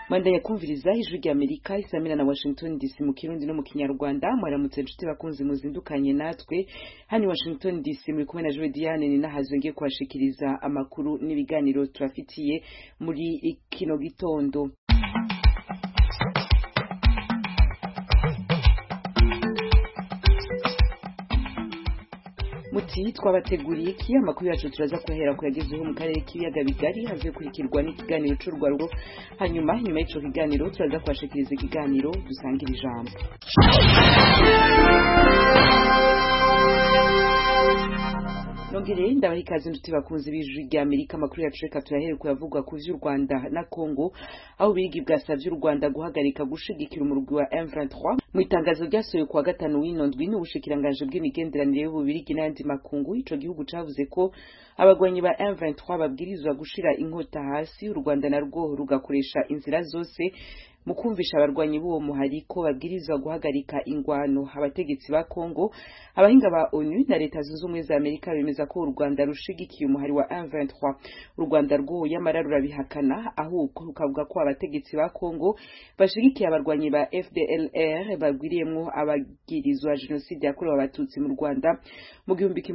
Manda yakumviriza ijwi rya Amerika isamira na Washington DC mu Kirundi no mu Kinyarwanda. Mwaramutse nshuti bakunzi muzindukanye natwe hani Washington DC muri kumwe na Joe Diane ni nahazwe ngiye kubashikiriza amakuru n'ibiganiro turafitiye muri kino gitondo. Muti twabateguriye iki amakuru yacu turaza kuhera ko yagezeho mu karere k'ibiyaga bigari haje kurikirwa n'ikiganiro cy'urwaro hanyuma y'ico kiganiro turaza kwashikiriza ikiganiro dusangira ijambo. Nongere ndabaha ikaze nduti bakunzi b'ijwi rya Amerika amakuru yacu reka turahere kuyavugwa ku vy'u Rwanda na Congo aho birigi bwasavye u Rwanda guhagarika gushigikira umurwi wa M23 mu itangazo ryasohoye kuwa gatanu w'inondwi n'ubushikiranganje bw'imigenderanire y'ububirigi n'andi makungu. Ico gihugu cavuze ko abagwanyi ba M23 babwirizwa gushira inkota hasi, u Rwanda narwo rugakoresha inzira zose mu kumvisha abarwanyi b'uwo muhari ko babwirizwa guhagarika ingwano. Abategetsi ba Congo, abahinga ba ONU na leta zunze ubumwe za Amerika bemeza ko u Rwanda rushigikiye umuhari wa M23. U Rwanda rwo yamara rurabihakana, ahubwo rukavuga ko abategetsi ba Congo bashigikiye abarwanyi ba FDLR babwiriyemwo abagirizwa jenoside yakorewe abatutsi mu Rwanda mu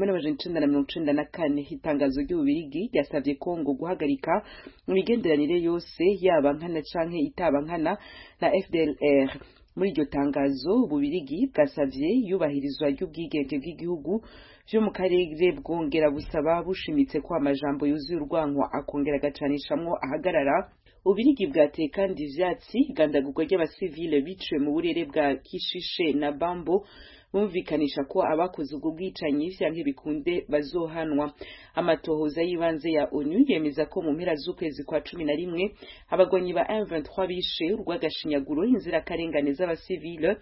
1994. Itangazo ry'ububirigi ryasavye Congo guhagarika imigenderanire yose yaba nkana canke itaba nkana na FDLR. Muri iryo tangazo ububirigi bwasavye yubahirizwa ry'ubwigenge bw'igihugu vyo mu karere, bwongera busaba bushimitse ko amajambo yuzuye urwanko akongera agacanishamwo ahagarara. Ububirigi bwateye kandi ivyatsi igandagurwa ry'abasivile biciwe mu burere bwa Kishishe na Bambo, bumvikanisha ko abakoze ubwo bwicanyi vyanke bikunde bazohanwa. Amatohoza y'ibanze ya ONU yemeza ko mu mpera z'ukwezi kwa 11 abagwanyi ba M23 bishe urwagashinyaguro inzirakarengane z'abasivile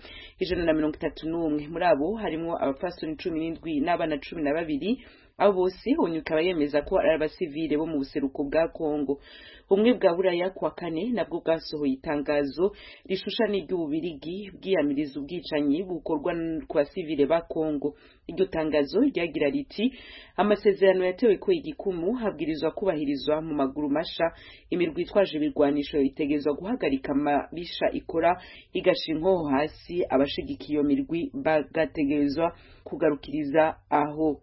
131. Muri abo harimo abapfasoni 17 n'abana 12. Abo bose ONU ikaba yemeza ko ari abasivile bo mu buseruko bwa Congo. Umwe bwa Buraya kwa kane nabwo bwasohoye itangazo rishusha n'iry'ububirigi bwiyamiriza ubwicanyi bukorwa ku basivile ba Congo. Iryo tangazo ryagira riti amasezerano yatewe ko igikumu habwirizwa kubahirizwa mu maguru masha, imirwi itwaje ibirwanisho itegezwa guhagarika amabisha ikora igashinko hasi, abashigikiye iyo mirwi bagategezwa kugarukiriza aho.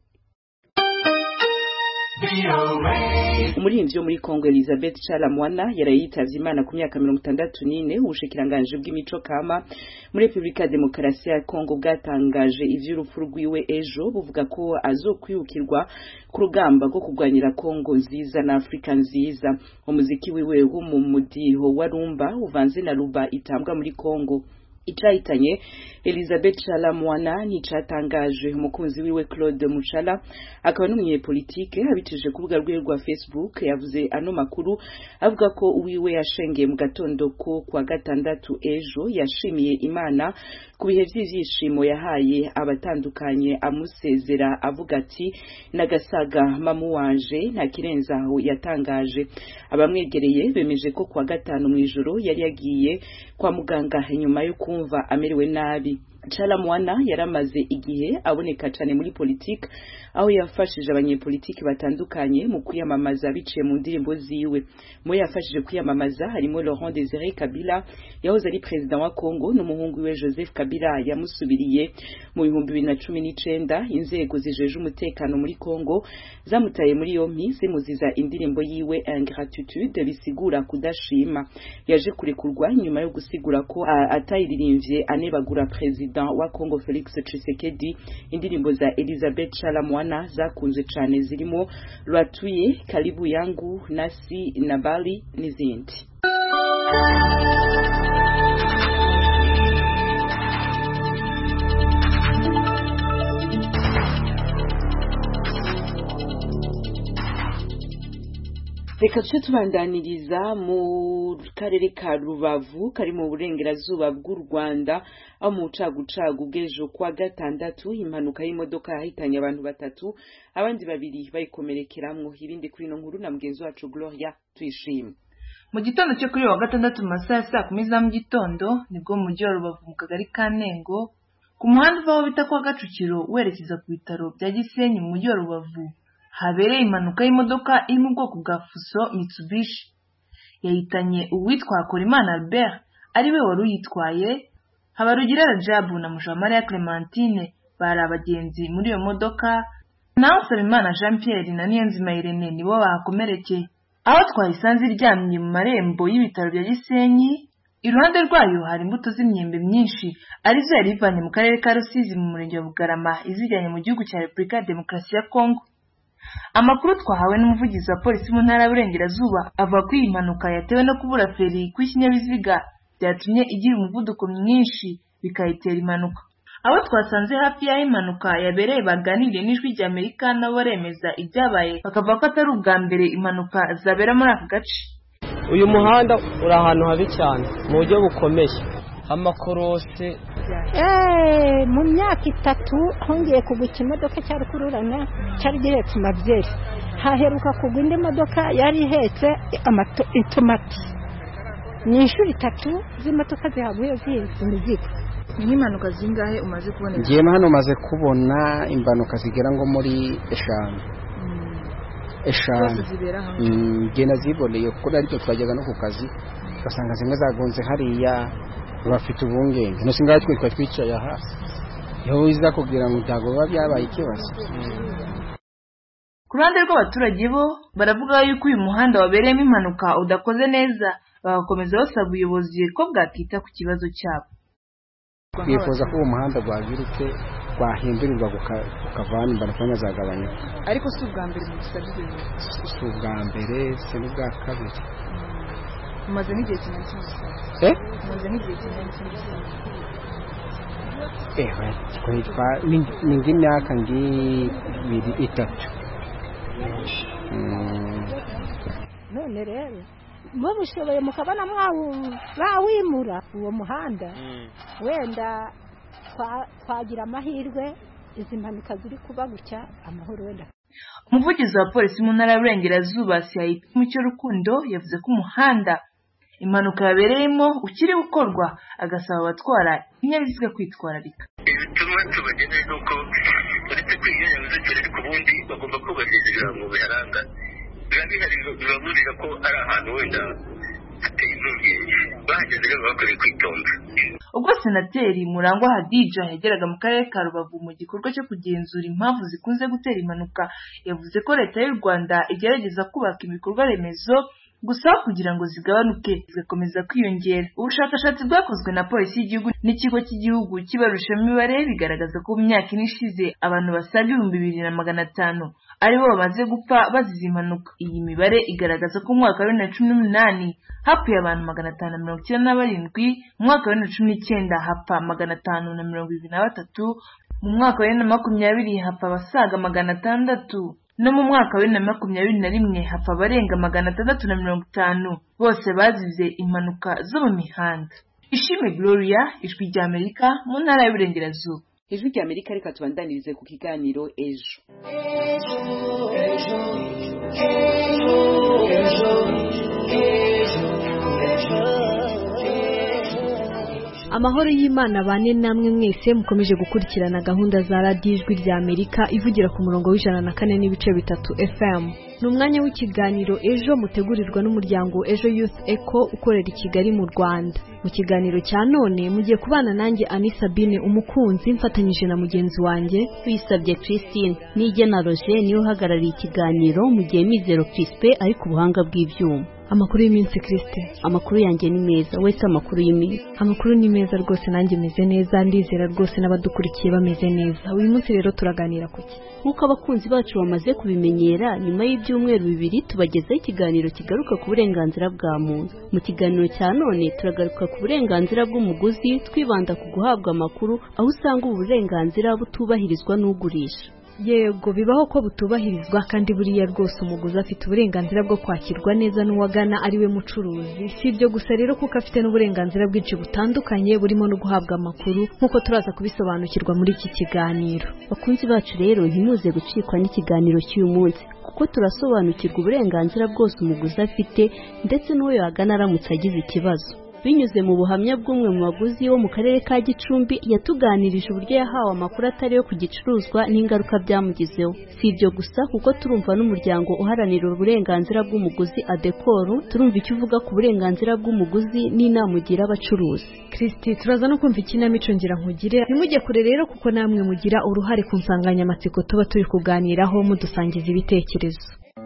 Umuririmbyi wo muri Congo Elizabeth Chalamwana yarayitavye Imana ku myaka 64. Ubushikiranganje bw'imico kama muri Republika Demokarasi ya Congo bwatangaje ivy'urupfu rwiwe ejo, buvuga ko azokwiyukirwa ku rugamba rwo kurwanyira Congo nziza na Afrika nziza. Umuziki wiwe wo mu mudiho wa rumba uvanze na ruba itambwa muri Congo. Icahitanye Elizabeth Chalamwana nticatangaje. Umukunzi wiwe Claude Muchala akaba n'umunyepolitike abicije ku rubuga rwe rwa Facebook yavuze ano makuru avuga ko uwiwe yashengeye mu gatondo ko kwa gatandatu ejo yashimiye Imana ku bihe vy'ivyishimo yahaye abatandukanye amusezera, avuga ati nagasaga mamu wanje nta kirenza aho. Yatangaje abamwegereye bemeje ko kwa gatanu mwijoro yari yagiye kwa muganga inyuma yo kumva amerewe nabi. Chalamwana yaramaze igihe aboneka cyane muri politique, aho yafashije abanyepolitiki batandukanye mu kwiyamamaza biciye mu ndirimbo ziwe. Mu yafashije kwiyamamaza harimo Laurent Désiré Kabila yahoze ari president wa Congo, n'umuhungu we Joseph Kabila yamusubiriye mu 2019. Inzego zijeje umutekano muri Congo zamutaye muri yompi zimuziza indirimbo yiwe Ingratitude, bisigura kudashima. Yaje kurekurwa nyuma yo gusigura ko atayiririmbye anebagura president wa Congo Felix Tshisekedi. Indirimbo za Elizabeth Chalamwana zakunze cyane zirimo Lwatuye, Karibu yangu, Nasi na Bali n'izindi. Reka tuce tubandaniriza mu karere ka Rubavu kari mu burengerazuba bw'u Rwanda, aho mu cagucagu bw'ejo kwa gatandatu impanuka y'imodoka yahitanye abantu 3, abandi 2 bayikomerekeramwo. Ibindi kuri no nkuru na mugenzi wacu Gloria Tuyishime. Mu gitondo cyo kuri wa gatandatu mu masaha saa 10 za mu gitondo nibwo mu mujyi wa Rubavu mu kagari ka Nengo ku muhanda uva aho bita kwa Gacukiro werekeza ku bitaro bya Gisenyi mu mujyi wa Rubavu habereye impanuka y'imodoka iri mu bwoko bwa Fuso Mitsubishi. yahitanye uwitwa Hakorimana Albert ariwe wari uyitwaye. Habarugira Rajabu na Mujamariya Clementine bari abagenzi muri iyo modoka, naho Nsabimana Jean Pierre na Niyonzima Irene nibo bahakomerekeye. Aho twayisanze iryamye mu marembo y'ibitaro bya Gisenyi, iruhande rwayo hari imbuto z'imyembe myinshi arizo yari ivanye mu karere ka Rusizi mu murenge wa Bugarama izijyanye mu gihugu cya Repubulika ya Demokarasi ya Kongo. Amakuru twahawe n'umuvugizi wa polisi mu ntara y'Uburengerazuba avuga ko iyi mpanuka yatewe no kubura feri kw'ikinyabiziga byatumye igira umuvuduko mwinshi bikayitera impanuka. Abo twasanze hafi y'aho impanuka yabereye baganiriye n'Ijwi ry'Amerika nabo baremeza ibyabaye, bakavuga ko atari ubwa mbere impanuka zabera muri aka gace. Uyu muhanda uri ahantu habi cyane mu buryo bukomeye, amakorose. Mu myaka 3 hongeye kugwa ikimodoka cya rukururana cyari gihetse amabyeyi, haheruka kugwa indi modoka yari ihetse itomati. Ni inshuro 3 z'imodoka zihaguye z'imizigo. N'impanuka zingahe umaze kubona? Ngiye hano maze kubona impanuka zigera ngo muri 5. Gena ziboneye kuko ariko twajyaga no ku kazi basanga zimwe zagonze hariya bafite ubungenge no singaye twicaye aha yo iza kugira ngo utagoba byabaye ikibazo. Ku ruhande rw'abaturage bo baravuga yuko uyu muhanda wabereyemo impanuka udakoze neza, bagakomeza basaba ubuyobozi ko bwakita ku kibazo cyabo. Twifuza ko umuhanda gwagirutse kwahindurirwa ukavana impanuka zagabanyuka. Ariko si ubwa mbere mu gisagara. Si ubwa mbere, si n'ubwa kabiri. Umaze n'igihe kinini cyane. Umaze n'igihe kinini cyane. Ni nk'imyaka 3. None rero mubishoboye mukabana mwawimura uwo muhanda, wenda twagira amahirwe izi mpanuka ziri kuba gutya amahoro wenda. Umuvugizi wa polisi mu ntara y'Uburengerazuba CIP Mucyo Rukundo yavuze ko umuhanda impanuka yabereyemo ukiri gukorwa, agasaba abatwara ibinyabiziga kwitwararika. Ibituma tubageneye nuko uretse kwiga yavuze cyane ku bundi bagomba kubahiriza ibirango biharanga. Biraburira ko ari ahantu wenda hateye impungenge, bahageze rero bakwiriye kwitonda. Ubwo Senateri Murangwa Hadija yageraga mu karere ka Rubavu mu gikorwa cyo kugenzura impamvu zikunze gutera impanuka, yavuze ko leta y'u Rwanda igerageza kubaka ibikorwa remezo gusa kugira ngo zigabanuke zigakomeza kwiyongera. Ubushakashatsi bwakozwe na polisi y'igihugu n'ikigo cy'igihugu cy'ibarushamibare bigaragaza ko mu myaka ine ishize abantu basaga 2500 aribo bamaze gupfa bazize impanuka. Iyi mibare igaragaza ko mu mwaka wa 2018 hapfuye abantu 597, mu mwaka wa 2019 hapfa 523, mu mwaka wa 2020 hapfa abasaga 600, no mu mwaka wa 2021 hapfa abarenga 650, bose bazize impanuka zo mu mihanda. Ishimwe Gloria, Ijwi ry'Amerika mu ntara y'Uburengerazuba. Ijwi ry'Amerika reka tubandanirize ku kiganiro ejo. Amahoro y'Imana bane namwe mwese mukomeje gukurikirana gahunda za Radio Ijwi ry'Amerika ivugira ku murongo w'104.3 FM. Ni umwanya w'ikiganiro ejo mutegurirwa n'umuryango Ejo Youth Echo ukorera i Kigali mu Rwanda. Mu kiganiro cya none mugiye kubana nanjye Ani Sabine umukunzi mfatanyije na mugenzi wanjye Wisabye Christine. Nigena Roger niyo uhagarariye ikiganiro mu gihe Mizero Crispe ari ku buhanga bw'ivyuma. Amakuru y'iminsi Christe. Amakuru yanjye ni meza, wese amakuru y'iminsi. Amakuru ni meza rwose, nanjye meze neza, ndizera rwose n'abadukurikiye bameze neza. Uyu munsi rero turaganira kuki? Nkuko abakunzi bacu bamaze kubimenyera, nyuma y'ibyumweru 2 tubagezaho ikiganiro kigaruka ku burenganzira bwa muntu. Mu kiganiro cya none turagaruka ku burenganzira bw'umuguzi, twibanda ku guhabwa amakuru, aho usanga uburenganzira butubahirizwa n'ugurisha. Yego bibaho ko butubahirizwa, kandi buriya rwose umuguzi afite uburenganzira bwo kwakirwa neza n'uwagana ari we mucuruzi. Si ibyo gusa rero kuko afite n'uburenganzira bwinshi butandukanye burimo no guhabwa amakuru, nk'uko turaza kubisobanukirwa muri iki kiganiro. Bakunzi bacu rero ntimuze gucikwa n'ikiganiro cy'uyu munsi, kuko turasobanukirwa uburenganzira bwose umuguzi afite ndetse n'uwo yagana aramutse agize ikibazo. binyuze mu buhamya bw'umwe mu baguzi wo mu karere ka Gicumbi yatuganirije uburyo yahawe amakuru atari yo ku gicuruzwa n'ingaruka byamugizeho. Si ibyo gusa kuko turumva n'umuryango uharanira uburenganzira bw'umuguzi ADECOR, turumva icyo uvuga ku burenganzira bw'umuguzi n'inama ugira abacuruzi. Kristi, turaza no kumva ikinamico ngira nkugire. Ntimujye kure rero kuko namwe mugira uruhare ku nsanganyamatsiko tuba turi kuganiraho mudusangiza ibitekerezo.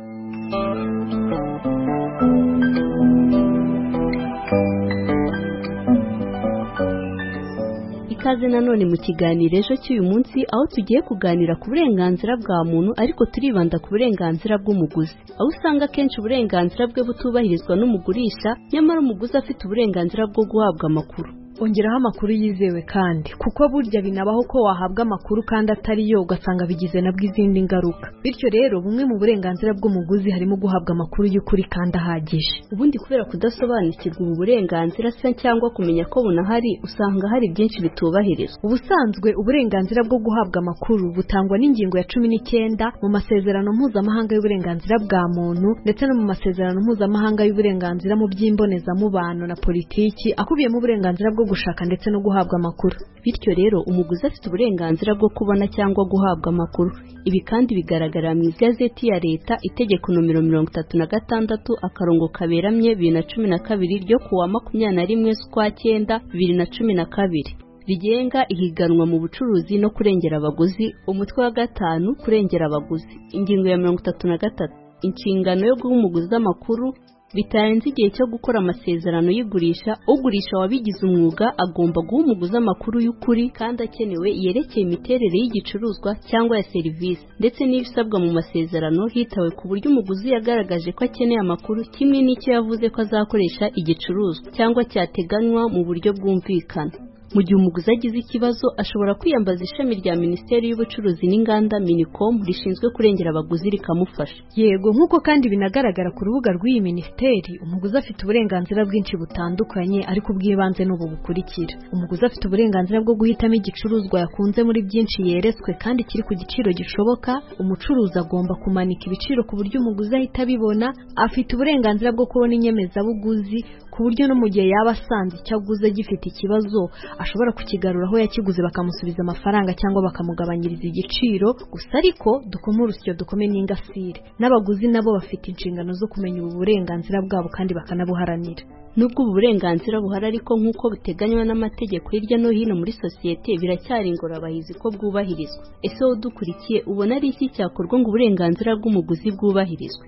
Ikaze nanone mu kiganiro ejo cy'uyu munsi, aho tugiye kuganira ku burenganzira bwa muntu ariko turibanda ku burenganzira bw'umuguzi, aho usanga kenshi uburenganzira bwe butubahirizwa n'umugurisha, nyamara umuguzi afite uburenganzira bwo guhabwa amakuru. Ongeraho amakuru yizewe kandi kuko burya binabaho ko wahabwa amakuru kandi atari yo ugasanga bigize nabwo izindi ngaruka. Bityo rero bumwe mu burenganzira bw'umuguzi harimo guhabwa amakuru y'ukuri kandi ahagije. Ubundi kubera kudasobanukirwa ubu burenganzira se cyangwa kumenya ko bunahari, usanga hari byinshi bitubahirizwa. Ubusanzwe uburenganzira bwo guhabwa amakuru butangwa n'ingingo ya 19 mu masezerano mpuzamahanga y'uburenganzira bwa muntu ndetse no mu masezerano mpuzamahanga y'uburenganzira mu by'imbonezamubano na politiki akubiyemo uburenganzira bwo gushaka ndetse no guhabwa amakuru. Bityo rero umuguzi afite uburenganzira bwo kubona cyangwa guhabwa amakuru. Ibi kandi bigaragara mu igazeti ya leta itegeko nomero 36 akarongo kaberamye 2012 ryo kuwa 21 z'ukwa 9 2012 rigenga ihiganwa mu bucuruzi no kurengera abaguzi. Umutwe wa 5 kurengera abaguzi, ingingo ya 33, inshingano yo guha umuguzi amakuru bitarenze igihe cyo gukora amasezerano y'igurisha. Ugurisha wabigize umwuga agomba guha umuguzi amakuru y'ukuri kandi akenewe yerekeye imiterere y'igicuruzwa cyangwa ya serivisi ndetse n'ibisabwa mu masezerano, hitawe ku buryo umuguzi yagaragaje ko akeneye amakuru kimwe n'icyo yavuze ko azakoresha igicuruzwa cyangwa cyateganywa mu buryo bwumvikana. Mu gihe umuguzi agize ikibazo ashobora kwiyambaza ishami rya Minisiteri y'Ubucuruzi n'Inganda Minicom rishinzwe kurengera abaguzi rikamufasha. Yego, nk'uko kandi binagaragara ku rubuga rw'iyi minisiteri, umuguzi afite uburenganzira bwinshi butandukanye ariko bw'ibanze n'ubu bukurikira. Umuguzi afite uburenganzira bwo guhitamo igicuruzwa yakunze muri byinshi yeretswe kandi kiri ku giciro gishoboka. Umucuruzi agomba kumanika ibiciro ku buryo umuguzi ahita abibona. Afite uburenganzira bwo kubona inyemezabuguzi ku buryo no mu gihe yaba asanze icyo aguze gifite ikibazo ashobora kukigarura aho yakiguze bakamusubiza amafaranga cyangwa bakamugabanyiriza igiciro. Gusa ariko dukoma urusyo dukome n'ingasire, n'abaguzi nabo bafite inshingano zo kumenya ubu burenganzira bwabo kandi bakanabuharanira. Nubwo ubu burenganzira buhari ariko nk'uko buteganywa n'amategeko hirya no hino muri sosiyete biracyari ingorabahizi ko bwubahirizwa. Ese wowe udukurikiye ubona ari iki cyakorwa ngo uburenganzira bw'umuguzi bwubahirizwe?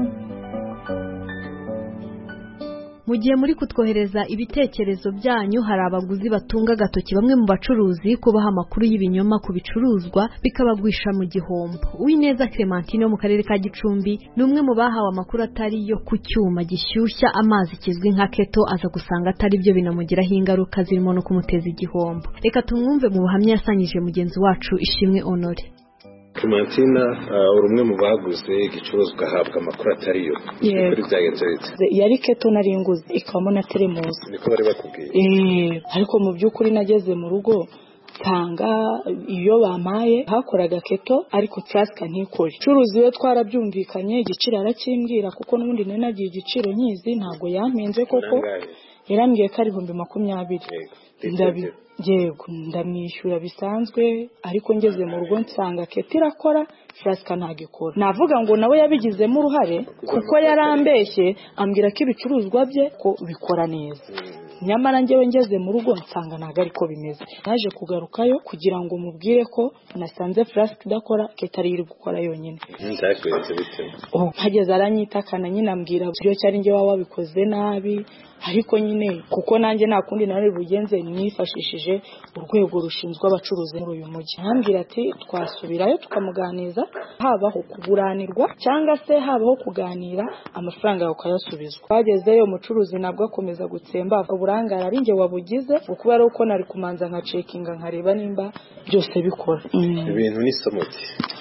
Mu gihe muri kutwohereza ibitekerezo byanyu, hari abaguzi batunga agatoki bamwe mu bacuruzi kubaha amakuru y'ibinyoma ku bicuruzwa bikabagwisha mu gihombo. Uwineza Clementine wo mu karere ka Gicumbi ni umwe mu bahawe amakuru atari yo ku cyuma gishyushya amazi kizwi nka keto, aza gusanga atari byo, binamugiraho ingaruka zirimo no kumuteza igihombo. Reka tumwumve mu buhamya yasangije mugenzi wacu Ishimwe Honore. Clementine, uri umwe mu baguze igicuruzwa ahabwa amakuru atari yo. Kuri byagenze bite? Yari keto nari nguze ikabamo na teremusi. Niko bari bakubwiye? Ariko mu by'ukuri nageze mu rugo tanga iyo bampaye hakoraga keto ariko flaska ntikore. Curuzi we twarabyumvikanye, igiciro arakimbwira kuko n'ubundi nanagiye igiciro nyizi, ntago yampenze koko. Yarambwiye ko ari 20,000. Yego, ndamwishyura bisanzwe, ariko ngeze mu rugo nsanga keto irakora, flaska ntagikora. Navuga ngo nawe yabigizemo uruhare kuko yarambeshye ambwira ko ibicuruzwa bye ko bikora neza. Nyamara njyewe ngeze mu rugo nsanga ntago ariko bimeze. Naje kugarukayo kugira ngo mubwire ko nasanze flaska idakora, keto ari iri gukora yonyine. Nzakweretse bite? Hageze aranyitakana nyine ambwira byo cyari njye wabikoze nabi, ariko nyine kuko nanjye nta kundi nari bugenze nifashishije urwego rushinzwe abacuruzi muri uyu mujyi. Ambwira ati twasubirayo tukamuganiza, habaho kuguranirwa cyangwa se habaho kuganira amafaranga yawe ukayasubizwa. Bagezeyo umucuruzi nabwo akomeza gutsemba uburangara ari njye wabugize, kubera uko nari kumanza nka cekinga nkareba nimba byose bikora. Ibintu ni somuti.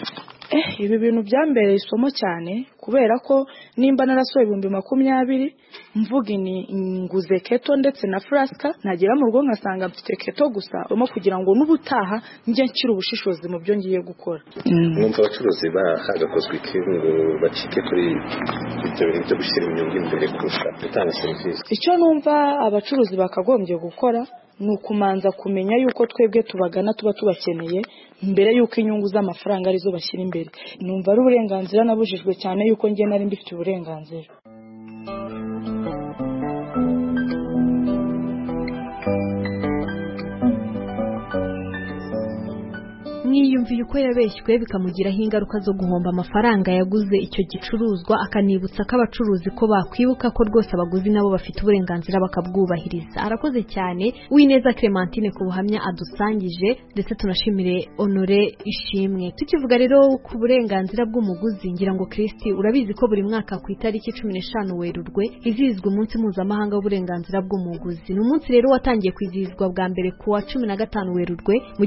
ibi bintu byambereye isomo cyane kubera ko nimba narasohoye 2020 mvuga ni nguze keto ndetse na flaska nagera mu rugo nkasanga mfite keto gusa urimo kugira ngo n'ubutaha njye nshyira ubushishozi mu byo ngiye gukora. Numva abacuruzi bahagakozwe ikingo bacike kuri ibyo bintu byo gushyira inyungu imbere kurusha gutanga serivisi. Icyo numva abacuruzi bakagombye gukora ni ukumanza kumenya yuko twebwe tubagana tuba tubakeneye mbere yuko inyungu z'amafaranga arizo bashyira imbere. Numva ari uburenganzira nabujijwe cyane yuko njye nari mbifite uburenganzira. mwiyumviye uko yabeshywe bikamugiraho ingaruka zo guhomba amafaranga yaguze icyo gicuruzwa, akanibutsa ko abacuruzi ko bakwibuka ko rwose abaguzi nabo bafite uburenganzira bakabwubahiriza. Arakoze cyane Uwineza Clementine ku buhamya adusangije, ndetse tunashimire Honore Ishimwe. Tukivuga rero ku burenganzira bw'umuguzi, ngira ngo Kristi urabizi ko buri mwaka ku itariki 15 Werurwe izizwa umunsi mpuzamahanga w'uburenganzira bw'umuguzi. Ni umunsi rero watangiye kwizihizwa bwa mbere ku wa 15 Werurwe mu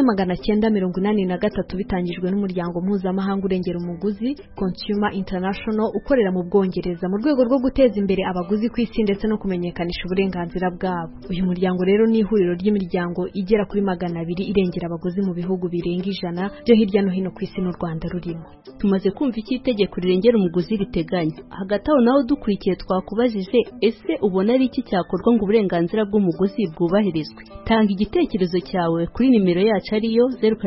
1983 bitangijwe n'umuryango mpuzamahanga urengera umuguzi Consumer International ukorera mu Bwongereza mu rwego rwo guteza imbere abaguzi ku isi ndetse no kumenyekanisha uburenganzira bwabo. Uyu muryango rero ni ihuriro ry'imiryango igera kuri 200 irengera abaguzi mu bihugu birenga 100 byo hirya no hino ku isi n'u Rwanda rurimo. Tumaze kumva iki itegeko rirengera umuguzi riteganya. Hagati aho naho dukurikiye twakubajije, ese ubona ari iki cyakorwa ngo uburenganzira bw'umuguzi bwubahirizwe? Tanga igitekerezo cyawe kuri nimero yacu ariyo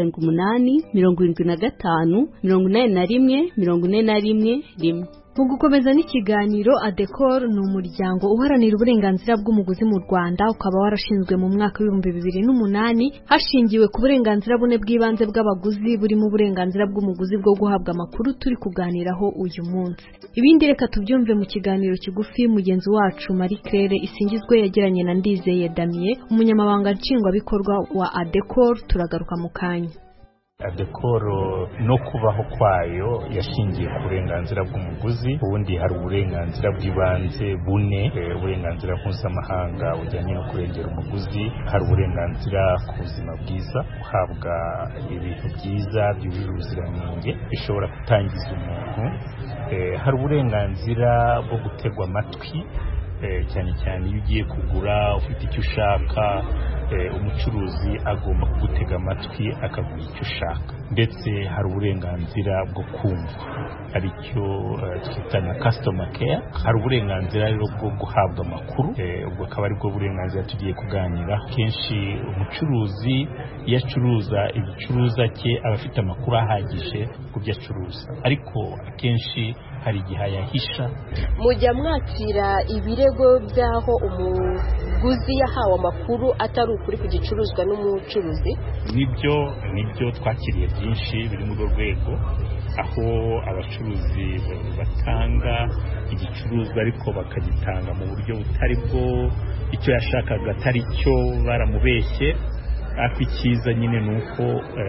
07875814141. Mu gukomeza n'ikiganiro, ADECOR ni umuryango uharanira uburenganzira bw'umuguzi mu Rwanda, ukaba warashinzwe mu mwaka wa 2008 hashingiwe ku burenganzira bune bw'ibanze bw'abaguzi burimo uburenganzira bw'umuguzi bwo guhabwa amakuru turi kuganiraho uyu munsi. Ibindi reka tubyumve mu kiganiro kigufi mugenzi wacu Marie Claire Isingizwe yagiranye na Ndizeye Damien, umunyamabanga nshingwabikorwa wa ADECOR. Turagaruka mu kanya. ADECOR no kubaho kwayo yashingiye ku burenganzira bw'umuguzi. Ubundi hari uburenganzira bw'ibanze bune, uburenganzira mpuzamahanga bujyanye no kurengera umuguzi. Hari uburenganzira ku buzima bwiza, guhabwa ibintu byiza byujuje ubuziranenge bishobora gutangiza umuntu. Hari uburenganzira bwo gutegwa amatwi, cyane cyane iyo ugiye kugura ufite icyo ushaka, umucuruzi agomba kugutega amatwi akaguha icyo ushaka. Ndetse hari uburenganzira bwo kumva, aricyo twita na customer care. Hari uburenganzira rero bwo guhabwa amakuru, ubwo akaba aribwo burenganzira tugiye kuganira. Kenshi umucuruzi iyo acuruza igicuruzwa cye aba afite amakuru ahagije ku byo acuruza, ariko akenshi hari igihe yahisha. Mujya mwakira ibirego by'aho umuguzi yahawe amakuru atari ukuri ku gicuruzwa n'umucuruzi? Nibyo twakiriye byinshi biri muri urwo rwego, aho abacuruzi batanga igicuruzwa ariko bakagitanga mu buryo butari bwo, icyo yashakaga atari cyo, baramubeshye. Ariko icyiza nyine ni uko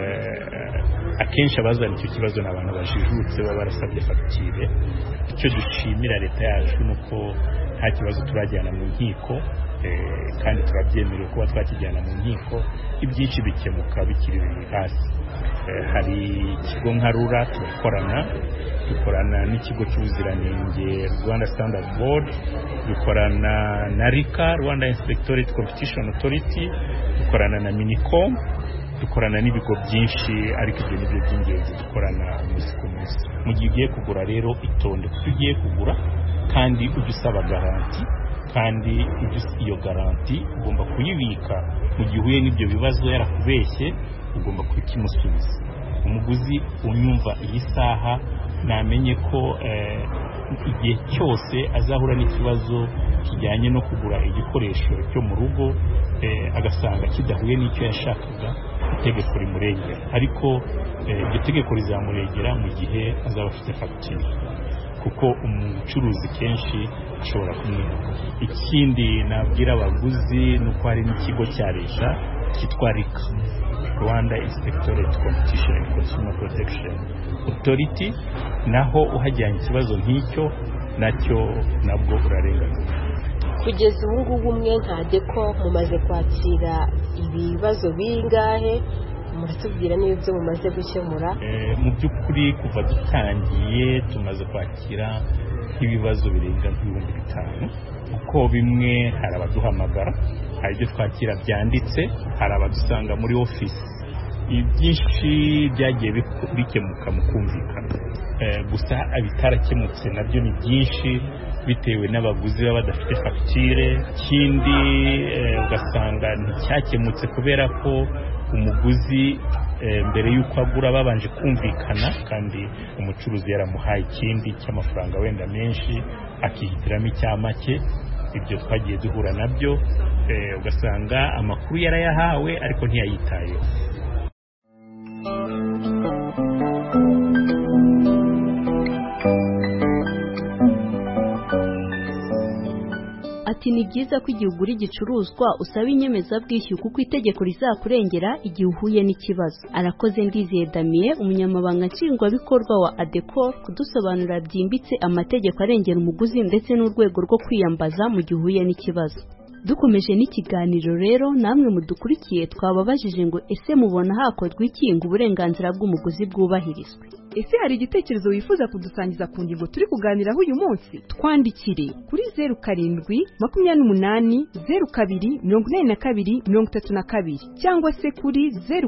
akenshi abazana icyo kibazo ni abantu bajijutse baba barasabye fagitire. Icyo dushimira leta yacu ni uko nta kibazo turajyana mu nkiko, kandi turabyemerewe kuba twakijyana mu nkiko. Ibyinshi bikemuka bikiri hasi. Hari ikigo nka RURA dukorana n'ikigo cy'ubuziranenge Rwanda Standard Board, dukorana na RICA Rwanda Inspectorate Competition Authority, dukorana na Minicom, dukorana n'ibigo byinshi, ariko ibyo nibyo by'ingenzi dukorana umunsi ku munsi. Mu gihe ugiye kugura rero itonde kuko ugiye kugura, kandi ujye usaba garanti, kandi iyo garanti ugomba kuyibika. Mu gihe uhuye n'ibyo bibazo yarakubeshye, ugomba kukimusubiza. Umuguzi unyumva iyi saha namenye ko igihe cyose azahura n'ikibazo kijyanye no kugura igikoresho cyo mu rugo, agasanga kidahuye n'icyo yashakaga, itegeko rimurengera. Ariko iryo tegeko rizamurengera mu gihe azaba afite fagitire, kuko umucuruzi kenshi ashobora kumwibuka. Ikindi nabwira abaguzi ni uko hari n'ikigo cya leta cyitwa RICA Rwanda Inspectorate Competition and Consumer Protection Authority, naho uhajyanye ikibazo nk'icyo nabwo urarenganurwa. Kugeza ubu ngubu mwe nka ADECOR mumaze kwakira ibibazo bingahe muratubwira n'ibyo mumaze gukemura. Mu by'ukuri kuva dutangiye tumaze kwakira nk'ibibazo birenga nk'ibihumbi 5 kuko bimwe hari abaduhamagara, hari ibyo twakira byanditse, hari abadusanga muri office. Ibyinshi byagiye bikemuka mu kumvikana, gusa abitarakemutse nabyo ni byinshi bitewe n'abaguzi baba badafite fagitire. Ikindi ugasanga nticyakemutse kubera ko umuguzi mbere y'uko agura babanje kumvikana, kandi umucuruzi yaramuhaye ikindi cy'amafaranga wenda menshi akihitiramo icyamake. Ibyo twagiye duhura nabyo, ugasanga amakuru yarayahawe ariko ntiyayitayeho. Ati ni byiza ko igihe ugura igicuruzwa usaba inyemezabwishyu kuko itegeko rizakurengera igihe uhuye n'ikibazo. Arakoze Ndizeye Damien, umunyamabanga nshingwabikorwa wa ADECOR, kudusobanurira byimbitse amategeko arengera umuguzi ndetse n'urwego rwo kwiyambaza mu gihe uhuye n'ikibazo. Dukomeje n'ikiganiro rero, namwe mudukurikiye twababajije ngo ese mubona hakorwa iki ngo uburenganzira bw'umuguzi bwubahirizwe? Ese hari igitekerezo wifuza kudusangiza ku ngingo turi kuganiraho uyu munsi? Twandikire kuri 0728024232 cyangwa se kuri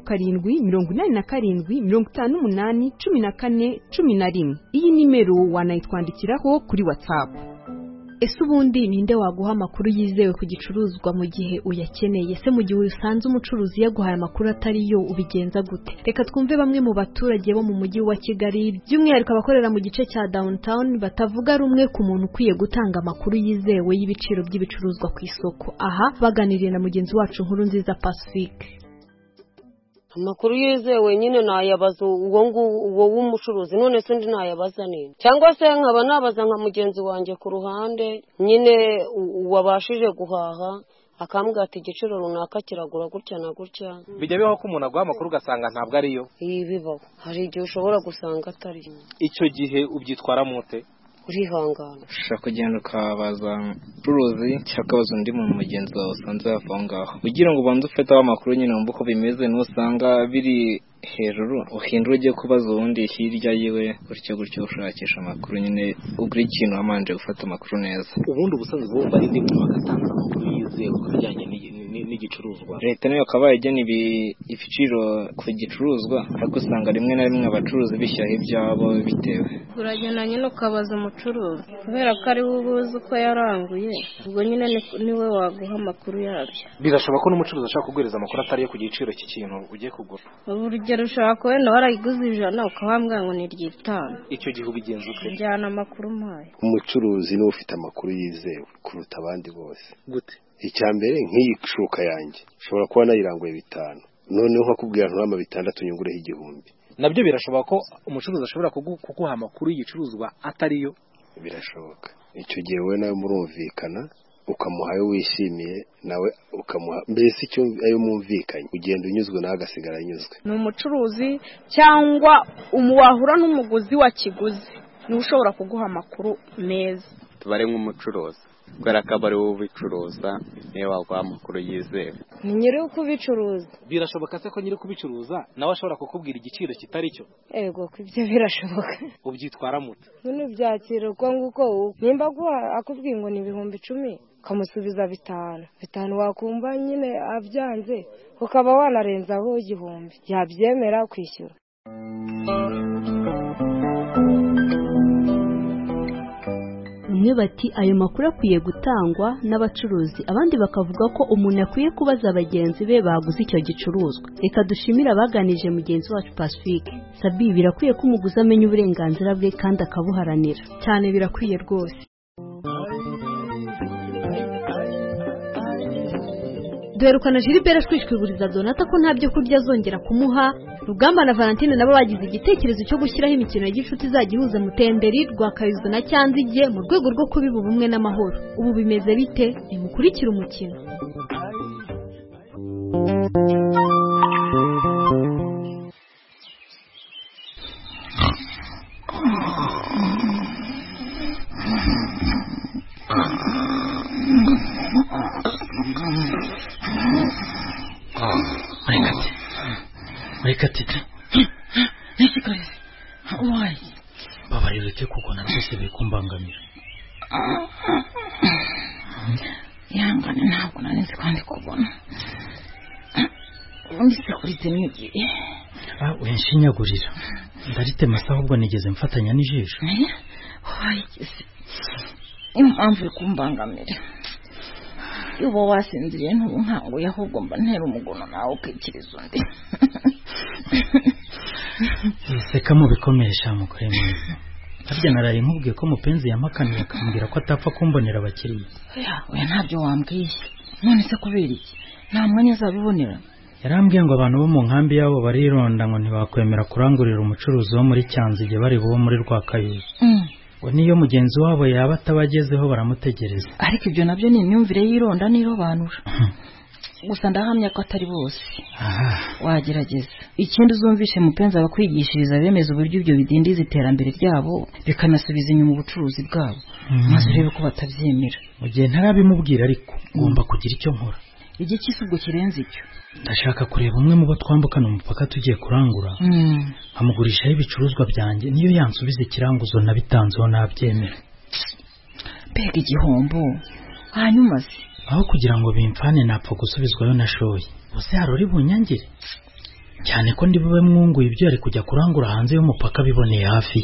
0787581411. Iyi nimero wanayitwandikiraho kuri WhatsApp. Ese ubundi ninde waguha amakuru yizewe ku gicuruzwa mu gihe uyakeneye? Se mu gihe usanze umucuruzi yaguhaye amakuru atari yo ubigenza gute? Reka twumve bamwe mu baturage bo mu mujyi wa Kigali, by'umwihariko abakorera mu gice cya downtown, batavuga rumwe ku muntu ukwiye gutanga amakuru yizewe y'ibiciro by'ibicuruzwa ku isoko. Aha baganiriye na mugenzi wacu Nkurunziza Pacifique. Amakuru yizewe nyine nayabaza uwo w'umucuruzi, none se ndi nayabaza nini? Cyangwa se nkaba nabaza nka mugenzi wanjye ku ruhande nyine wabashije guhaha akambwira ati igiciro runaka kiragura gutya na gutya. Bijya bibaho ko umuntu aguha amakuru ugasanga ntabwo ariyo? Bibaho, hari igihe ushobora gusanga atari. Icyo gihe ubyitwara mute? Urihangana, ushaka kugenda ukabaza uruzi cyangwa ukabaza undi muntu mugenzi wawe usanze hafi aho ngaho kugira ngo ubanze ufate amakuru nyine wumve uko bimeze. Nusanga biri hejuru uhindura ujye kubaza uwundi hirya yiwe, gutyo ushakisha amakuru nyine ugura ikintu wamanje gufata amakuru neza. Ubundi ubusanzwe bumva ari ndimwe bagatanga amakuru yizewe ku bijyanye n'igicuruzwa. Leta nayo akaba igena ibiciro ku gicuruzwa, ariko usanga rimwe na rimwe abacuruzi bishyiraho ibyabo bitewe. Uragenda nyine ukabaza umucuruzi kubera ko ari we ubuzi uko yaranguye, ubwo nyine niwe waguha amakuru yabyo. Birashoboka ko n'umucuruzi ashaka kuguhereza amakuru atari yo ku giciro cy'ikintu ugiye kugura. Urugero ushobora kuba wenda warayiguze 100 ukabambwira ngo ni 5. Icyo gihe ubigenza ute? Njyana amakuru mpaye. Umucuruzi niwe ufite amakuru yizewe kuruta abandi bose. Gute? Icyambere nk'iyi shuka yanjye ushobora kuba nayiranguye 5, noneho nkakubwira nturama 6 nyungureho 1000. Nabyo birashoboka ko umucuruzi ashobora kuguha amakuru y'igicuruzwa atari yo? Birashoboka. Icyo gihe we nawe murumvikana, ukamuha ayo wishimiye, nawe ukamuha mbese icyo ayo mumvikanye, ugenda unyuzwe nawe agasigara anyuzwe. Ni umucuruzi cyangwa umuwahura n'umuguzi wa kiguzi niwe ushobora kuguha amakuru meza. Tubare nk'umucuruzi kubera ko aba ari wowe ubicuruza, niyo waguha amakuru yizewe. Ni nyiri ukubicuruza. Birashoboka se ko nyiri kubicuruza nawe ashobora kukubwira igiciro kitari cyo? Ego, ibyo birashoboka. Ubyitwara mute? None byakira uko nguko nimba akubwiye ngo ni 10,000 ukamusubiza 5 wakumva nyine abyanze ukaba wanarenzaho 1,000 yabyemera kwishyura. Bamwe bati ayo makuru akwiye gutangwa n'abacuruzi, abandi bakavuga ko umuntu akwiye kubaza bagenzi be baguze icyo gicuruzwa. Reka dushimire abaganije mugenzi wacu Pacifique. Sabi, birakwiye ko umuguzi amenya uburenganzira bwe kandi akabuharanira. Cyane birakwiye rwose. Duherukana Gilbert twishwiburiza Donata ko nta byo kurya azongera kumuha. Rugamba na Valentine nabo bagize igitekerezo cyo gushyiraho imikino y'igicuti izagihuza Mutenderi, Rwakabizo na Cyanzige mu rwego rwo kubiba ubumwe n'amahoro. Ubu bimeze bite? Nimukurikire umukino. reka tete nishikarize wayi babarira cyo kugona rwose bikumbangamira yangane ntabwo nanize kandi kubona ubundi se kuri tenigi wenshinyagurira ndaritema se ahubwo nigeze mfatanya n'ijisho impamvu uri kumbangamira iyo uba wasinziriye ntubukanguye ahubwo mba ntera umugono nawe ukikiriza undi seka mu bikomeye shamukore mwiza harya naraye nkubwiye ko mupenzi yamakaniye akambwira ko atapfa kumbonera abakiriya oya ntabyo wambwiye none se kubera iki nta mwanya azabibonera yarambwiye ngo abantu bo mu nkambi yabo barironda ngo ntibakwemera kurangurira umucuruzi wo muri Cyanzige bari bo muri Rwakayuzi ngo niyo mugenzi wabo yaba atabagezeho baramutegereza ariko ibyo nabyo ni imyumvire y'ironda n'irobanura gusa ndahamya ko atari bose wagerageza ikindi uzumvishe mupenzi abakwigishiriza bemeza uburyo ibyo bidindiza iterambere ryabo bikanasubiza inyuma ubucuruzi bwabo maze urebe ko batabyemera mu gihe ntarabimubwira ariko ngomba kugira icyo nkora igihe cy'isubwo kirenze icyo ndashaka kureba umwe mu bo twambukana umupaka tugiye kurangura amugurishaho ibicuruzwa byanjye niyo yansubiza ikiranguzo nabitanzeho nabyemera mbega igihombo hanyuma se aho kugira ngo bimfane napfa gusubizwayo nashoye bose harori bunyangire cyane ko ndi bube mwunguye ibyo ari kujya kurangura hanze y'umupaka biboneye hafi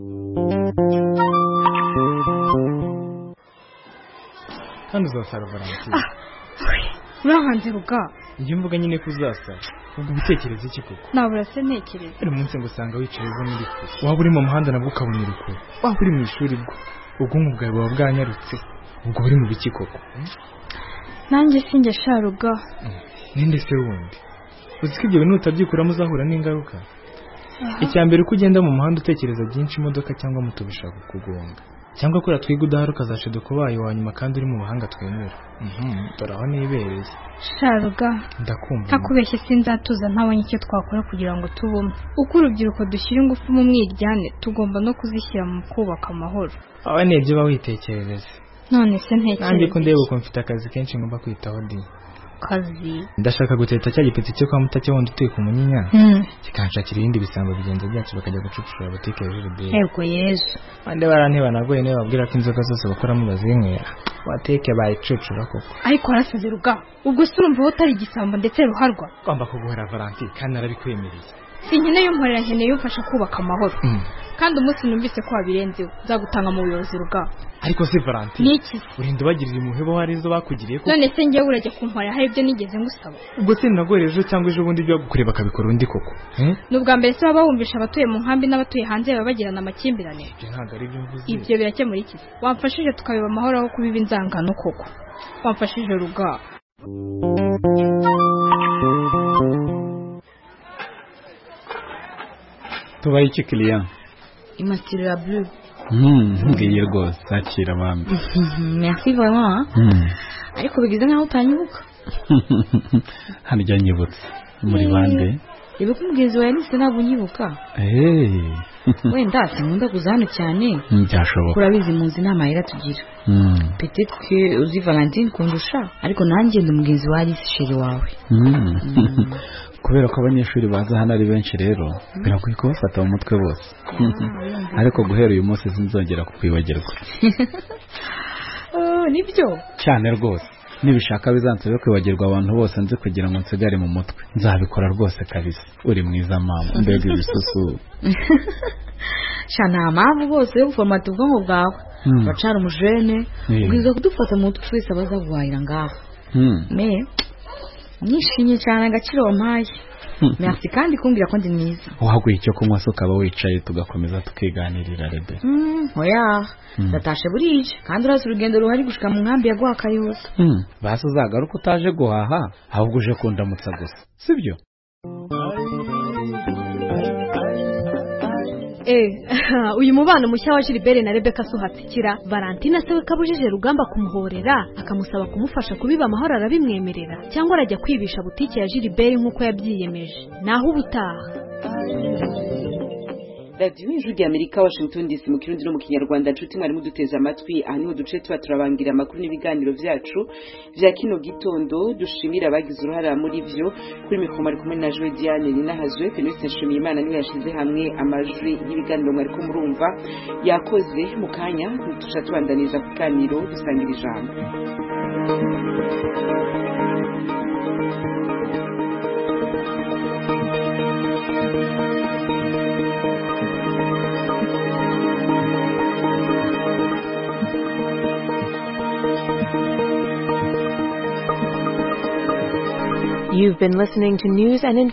kandi uzasara Valentine urahanze ruga iyo mvuga nyine ko uzasara ubwo ubitekereza iki koko nabura se ntekereza buri munsi ngo usanga wicaye uza muri kure waba uri mu muhanda nabwo ukabonera kure waba uri mu ishuri bwo ubwonko bwawe buba bwanyarutse ubwo buri mu biki koko nanjye sinjye sharuga ninde se wundi uzi ko ibyo bintu utabyikuramo uzahura n'ingaruka icya mbere uko ugenda mu muhanda utekereza byinshi imodoka cyangwa moto bishaka kugonga cyangwa kuri twiga udahari ukazashiduka ubaye wa nyuma kandi uri mu bahanga twemera dore aho nibereye sharuga ndakumva ntakubeshye sinzatuza ntabonye icyo twakora kugira ngo tubumwe uko urubyiruko dushyira ingufu mu mwiryane tugomba no kuzishyira mu kubaka amahoro aba ni ibyo uba witekerereza none se ntekereza nanjye ko ndeba uko mfite akazi kenshi ngomba kwitaho di kazi ndashaka guteta cya gipeti cyo kwa mutake wundi utuye ku munyinya kikanshakira ibindi bisambo bigenza byacu bakajya gucucura butike ya Gilbert yego yesu bande baranteba nagoye niba babwira ko inzoga zose bakoramo bazinywera wateke bayicucura koko ariko harasaze ruga ubwo se urumva aho utari igisambo ndetse ruharwa ugomba kuguhera Valentine kandi narabikwemereye sinkeneye umporera nkeneye umfasha kubaka amahoro kandi umunsi numvise ko wabirenzeho nzagutanga mu buyobozi ruga ariko si Valentine niki urinda ubagirira impuhwe hari izo bakugiriye koko none se ngewe urajya kumporera hari ibyo nigeze ngusaba ubwo se nagore ejo cyangwa ejo bundi byo gukureba akabikora undi koko n'ubwa mbere se baba bumvisha abatuye mu nkambi n'abatuye hanze baba bagirana amakimbirane ntabwo ari byo mvuze ibyo birakemura iki wamfashije tukabiba amahoro aho kubiba inzangano koko wamfashije ruga tubaye iki client imastirira bleu ngiye rwose akira bambi merci vraiment ariko bigize nkaho utanyibuka harya nyibutse muri bande ibi kumugezi wawe nise ntabwo unyibuka wenda sinkunda kuza hano cyane byashoboka urabizi mu nzi inama yera tugira peut-être que uzi Valentine kundusha ariko nanjye ndi umugenzi wa Alice chéri wawe kubera ko abanyeshuri baza hano ari benshi rero biragoye kubafata mu mutwe bose ariko guhera uyu munsi sinzongera kukwibagirwa nibyo cyane rwose nibishaka bizansabe kwibagirwa abantu bose nzi kugira ngo nsigare mu mutwe nzabikora rwose kabisa uri mwiza mama mbega ibisusu shana mpamvu bose yo guforomata ubwonko bwawe bacara umujene ubwiza kudufata mu mutwe twese abaza guhahira ngaha me nishimye cyane agaciro wampaye merci kandi kumbwira ko ndi mwiza waguye icyo kunywa se ukaba wicaye tugakomeza tukiganirira rebe oya ndatashe burije kandi urazi urugendo ruhari gushika mu nkambi ya Rwakayuzi basi uzagaruka utaje guhaha ahubwo uje kundamutsa gusa sibyo uyu mubano mushya wa Gilbert na Rebecca suhatsikira Valentine se we kabujije rugamba kumuhorera akamusaba kumufasha kubiba amahoro arabimwemerera cyangwa arajya kwibisha butike ya Gilbert nk'uko yabyiyemeje naho ubutaha radiyo ijwi rya amerika washington dc mu kirundi no mu kinyarwanda nshuti mwari muduteze amatwi aha niho duce tuba turabangira amakuru n'ibiganiro byacu bya kino gitondo dushimira abagize uruhara muri byo kuri mikoro ari kumwe na Joy Diane ninahazwe Felicite Nshimiyimana niwe yashize hamwe amajwi y'ibiganiro mwari ko murumva yakoze mu kanya tuca tubandaniza ku kaniro dusangira ijambo. You've been listening to news and